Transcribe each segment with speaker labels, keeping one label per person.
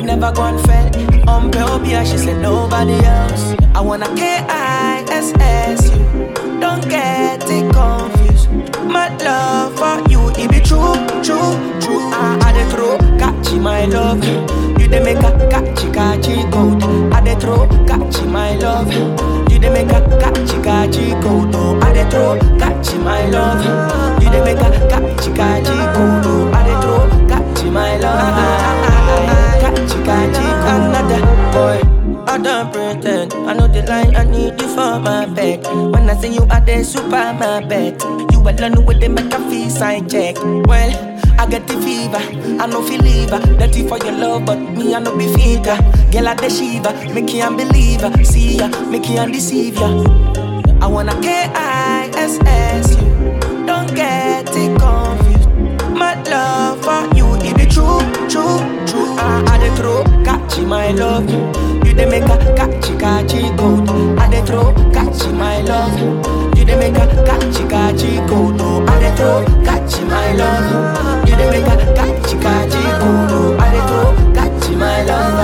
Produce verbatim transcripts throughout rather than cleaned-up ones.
Speaker 1: never gone fell. On Peobia, she said nobody else. I wanna K I S S you. Don't get it confused. My love for you, it be true, true, true. I had it through, catchy my love. You dey make a catchy, catchy gold. I dey throw, catchy my love. You dey make a catchy, catchy gold. Oh, I dey throw, catchy my love. You dey make a catchy, catchy gold. Oh, I dey throw, catchy my love. Catchy, catchy gold. Another boy. I don't pretend, I know the line, I need you for my bed. When I say you are the super, my bed. You alone with the make a feel sign check. Well, I get the fever, I know feel lever. Dirty for your love, but me I know be figure. Girl I the shiva, make you unbeliever. See ya, make you undeceive ya. I wanna K I S S you. Don't get it confused. My love for you, it be true, true, true. I dey throw, catchy my love. You dey make a catchy, catchy gold. I dey throw, catchy my love. You dey make a catchy, catchy gold. Oh, I dey throw, catchy my love. You dey make a catchy, catchy gold. Oh, I dey throw, catchy my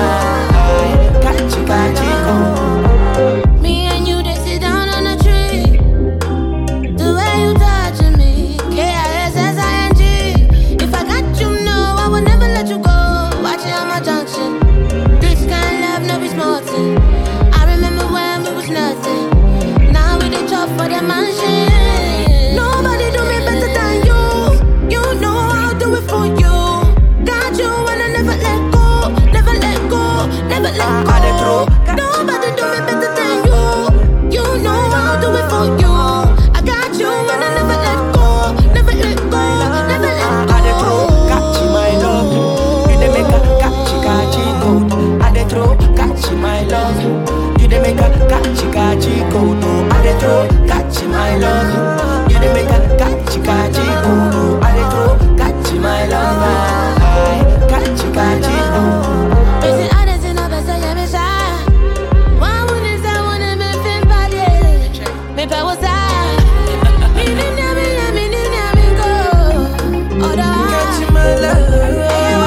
Speaker 1: love. Catchy, catchy gold.
Speaker 2: Me and you, they sit down on a tree. The way you touching me, K I S S I N G. If I got you, no, I will never let you go. Watch it on my junction. This kind of love, no be small thing. I remember when we was nothing. Now we the chop for the mansion. Nobody do me better than you. You know I'll do it for you. Got you and I never let go. Never let go, never let go. Nobody do me better than you. You know I'll do it for you. I got you and I never let go. Never let go, never let go.
Speaker 1: I dey throw, catchy my love. You dey make a catchy, catchy gold. I dey throw, catchy my love. You dey make a catchy, catchy gold. I dey throw, catchy my love. You dey make a catchy, catchy gold. I dey throw, catchy my love. Catchy, catchy gold.
Speaker 2: Busy others in a best of your shine. One would is I wanna be fin body. Maybe I was I. Me ni na me na me ni na me go. Oh da.
Speaker 1: Catchy my love.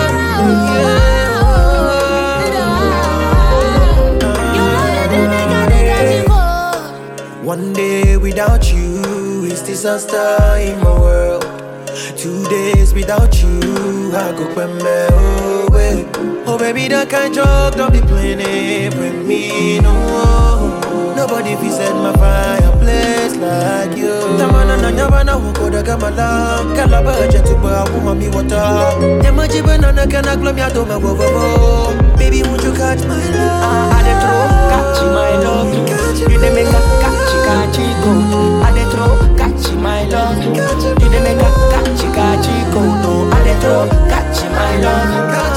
Speaker 1: One day without you is disaster in my world. Two days without you, I go kweme away. Oh baby, that kind joke, don't be playing it with me, no. Nobody fi set my fireplace like you. Tamana na nyabana woko da gamala. Kala budget to buy woman me water. Tema jibana na kana glom ya do me wo wo wo. Baby, won't you catch my love? I dey throw, catchy my love. You dey make a catchy, catchy gold. I dey throw, catchy my love. You dey make a catchy, catchy gold. I dey throw, catchy my love.